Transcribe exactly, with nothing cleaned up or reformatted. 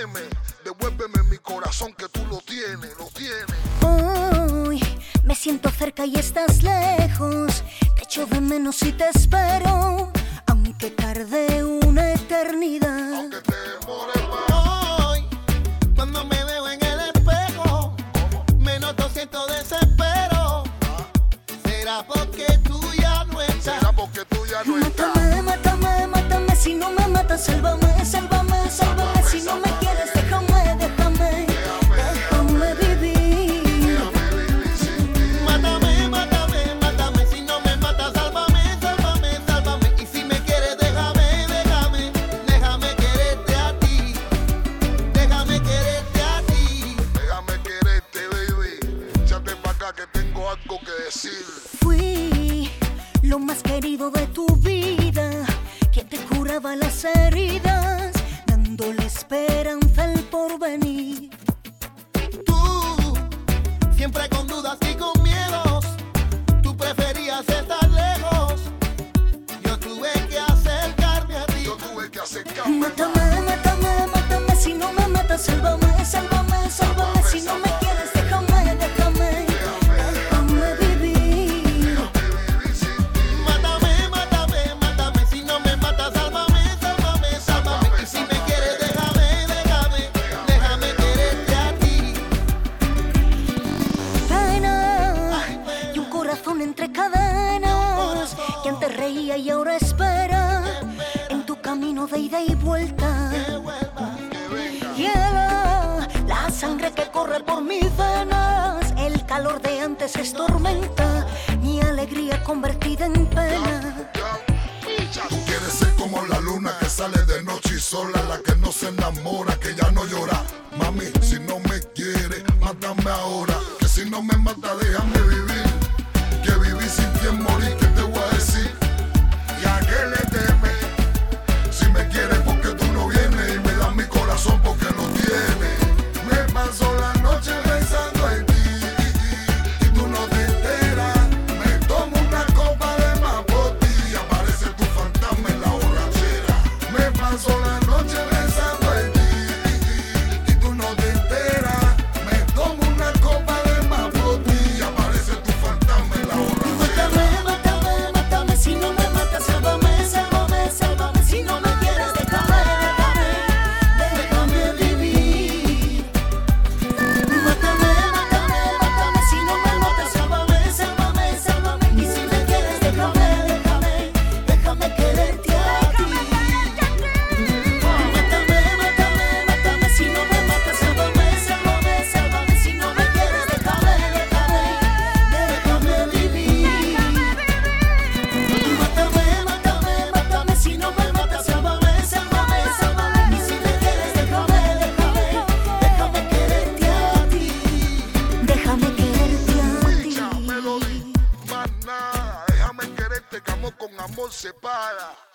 teme. Devuélveme mi corazón que tú lo tienes, lo tienes. Hoy me siento cerca y estás lejos. Te echo de menos y te espero, aunque tarde una eternidad. Aunque te demore más. Hoy, cuando me veo en el espejo, me noto, siento desespero. ¿Será porque tú ya no estás? Será porque tú ya no estás. Mátame, mátame, mátame, si no me matas, sálvame, sálvame, sálvame. Si no me quieres, déjame, déjame, déjame vivir. Mátame, mátame, mátame, si no me matas, sálvame, sálvame, sálvame. Y si me quieres, déjame, déjame, déjame quererte a ti, déjame quererte a ti. Déjame quererte, baby. Échate pa' acá que tengo algo que decir. Fui lo más querido de tu vida, que te curaba las heridas, dándole esperanza al porvenir. Tú, siempre con dudas y con miedos, tú preferías estar lejos. Yo tuve que acercarme a ti. Yo tuve que acercarme. Mátame, mátame, mátame, si no me matas, sálvame, sálvame, sálvame. Si no me quieres, déjame, déjame, déjame vivir. Mátame, mátame, mátame, si no me matas, sálvame, sálvame, sálvame. Y si me quieres, déjame, déjame, déjame quererte a ti. Pena y un corazón entre cadenas, que antes reía y ahora espera en tu camino de ida y vuelta. Hiela la sangre que corre por mis venas, el calor de antes es tormenta, mi alegría convertida en pena. Tú quieres ser como la luna que sale de noche y sola, la que no se enamora, que ya no llora. Mami, si no me quieres, mátame ahora, que si no me mata, déjame vivir. Que vivir sin ti es morir, ¿qué te voy a decir? ¿Y a qué le temes? Si me quieres porque tú no vienes y me das mi corazón porque lo tienes. Me paso la noche pensando en ti y tú no te enteras. Me tomo una copa de más por ti y aparece tu fantasma en la borrachera. Me paso la noche pensando en ti y tú no te enteras. Me tomo una copa de más por ti y aparece tu fantasma en la borrachera. Mátame, mátame, mátame, si no me matas, sálvame, sálvame, sálvame. Si no me quieres, déjame, déjame, déjame vivir. Mátame, mátame, mátame, si no me matas, sálvame, sálvame, sálvame. Y si me quieres, déjame, déjame, déjame quererte a ti. Mátame, mátame, mátame, si no me matas, sálvame, sálvame, sálvame. Si no me quieres, déjame, déjame, déjame vivir. Mátame, mátame, mátame, si no me matas, sálvame, sálvame, sálvame. Y si me quieres, déjame, déjame, déjame quererte a ti, déjame quererte a Escucha, ti. Melody, más nada, déjame quererte que amor con amor se paga.